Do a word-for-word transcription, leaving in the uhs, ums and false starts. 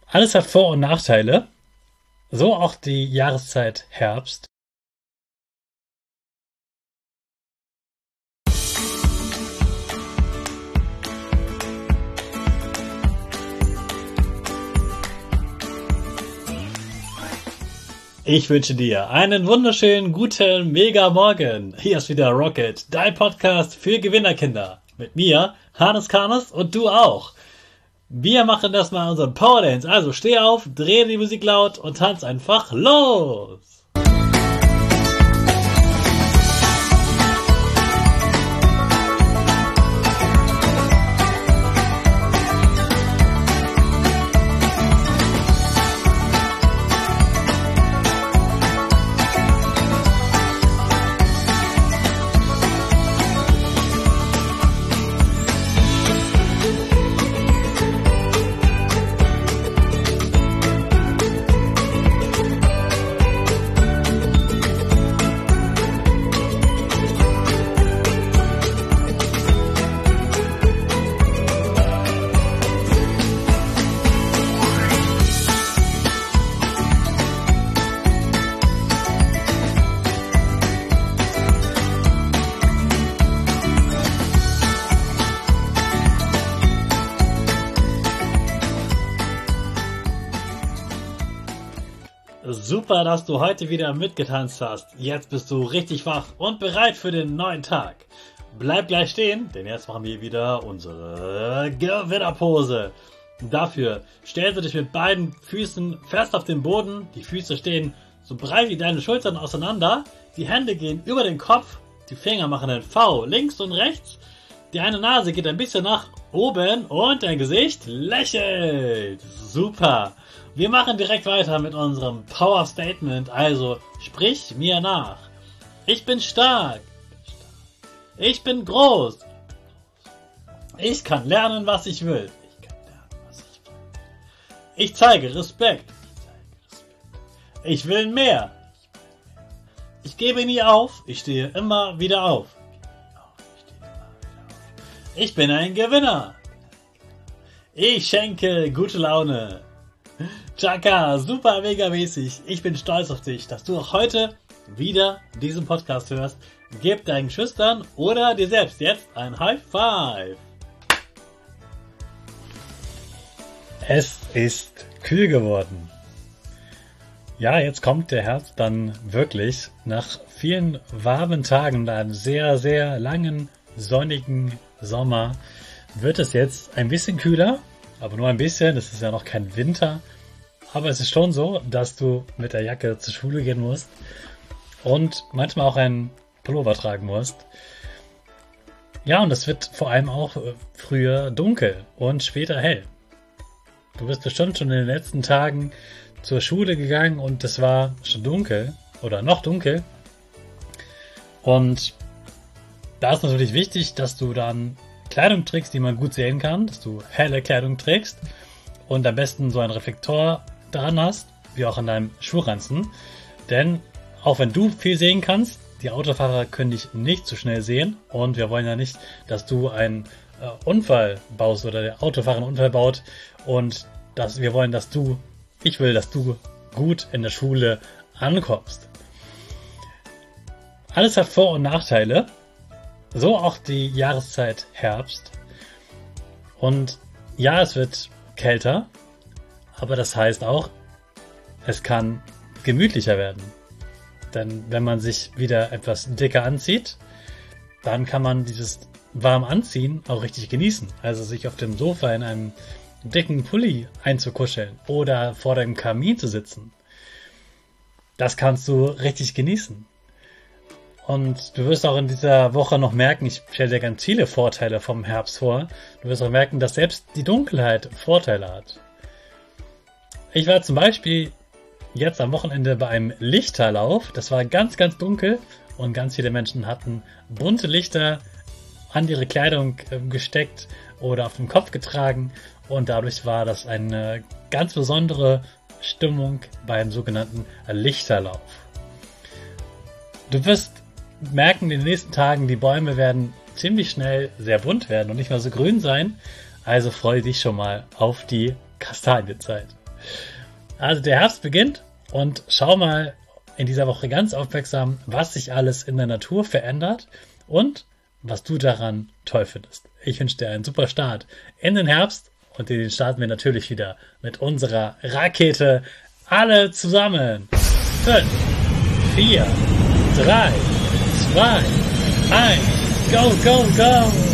Alles hat Vor- und Nachteile. So auch die Jahreszeit Herbst. Ich wünsche dir einen wunderschönen, guten, mega Morgen. Hier ist wieder Rocket, dein Podcast für Gewinnerkinder. Mit mir, Hannes Karnes, und du auch. Wir machen das mal unseren Power Dance. Also steh auf, dreh die Musik laut und tanz einfach los. Super, dass du heute wieder mitgetanzt hast. Jetzt bist du richtig wach und bereit für den neuen Tag. Bleib gleich stehen, denn jetzt machen wir wieder unsere Gewinnerpose. Dafür stellst du dich mit beiden Füßen fest auf den Boden. Die Füße stehen so breit wie deine Schultern auseinander. Die Hände gehen über den Kopf. Die Finger machen ein V links und rechts. Die eine Nase geht ein bisschen nach oben und dein Gesicht lächelt. Super. Wir machen direkt weiter mit unserem Power Statement, also sprich mir nach. Ich bin stark. Ich bin groß. Ich kann lernen, was ich will. Ich zeige Respekt. Ich will mehr. Ich gebe nie auf. Ich stehe immer wieder auf. Ich bin ein Gewinner. Ich schenke gute Laune. Chaka, super mega mäßig. Ich bin stolz auf dich, dass du auch heute wieder diesen Podcast hörst. Gib deinen Schüchtern oder dir selbst jetzt ein High Five. Es ist kühl geworden. Ja, jetzt kommt der Herbst dann wirklich. Nach vielen warmen Tagen und einem sehr, sehr langen, sonnigen Sommer wird es jetzt ein bisschen kühler. Aber nur ein bisschen, es ist ja noch kein Winter. Aber es ist schon so, dass du mit der Jacke zur Schule gehen musst und manchmal auch einen Pullover tragen musst. Ja, und es wird vor allem auch früher dunkel und später hell. Du bist bestimmt schon in den letzten Tagen zur Schule gegangen und es war schon dunkel oder noch dunkel. Und da ist natürlich wichtig, dass du dann Kleidung trägst, die man gut sehen kann, dass du helle Kleidung trägst und am besten so einen Reflektor dran hast, wie auch an deinem Schuhranzen. Denn auch wenn du viel sehen kannst, die Autofahrer können dich nicht so schnell sehen und wir wollen ja nicht, dass du einen äh, Unfall baust oder der Autofahrer einen Unfall baut und dass wir wollen, dass du, ich will, dass du gut in der Schule ankommst. Alles hat Vor- und Nachteile. So auch die Jahreszeit Herbst. Und ja, es wird kälter, aber das heißt auch, es kann gemütlicher werden. Denn wenn man sich wieder etwas dicker anzieht, dann kann man dieses warm Anziehen auch richtig genießen. Also sich auf dem Sofa in einem dicken Pulli einzukuscheln oder vor dem Kamin zu sitzen. Das kannst du richtig genießen. Und du wirst auch in dieser Woche noch merken, ich stelle dir ganz viele Vorteile vom Herbst vor. Du wirst auch merken, dass selbst die Dunkelheit Vorteile hat. Ich war zum Beispiel jetzt am Wochenende bei einem Lichterlauf. Das war ganz, ganz dunkel und ganz viele Menschen hatten bunte Lichter an ihre Kleidung gesteckt oder auf dem Kopf getragen. Und dadurch war das eine ganz besondere Stimmung beim sogenannten Lichterlauf. Du wirst merken in den nächsten Tagen, die Bäume werden ziemlich schnell sehr bunt werden und nicht mehr so grün sein. Also freue dich schon mal auf die Kastanienzeit. Also der Herbst beginnt und schau mal in dieser Woche ganz aufmerksam, was sich alles in der Natur verändert und was du daran toll findest. Ich wünsche dir einen super Start in den Herbst und den starten wir natürlich wieder mit unserer Rakete. Alle zusammen. fünf, vier, drei, zwei, eins, go, go, go!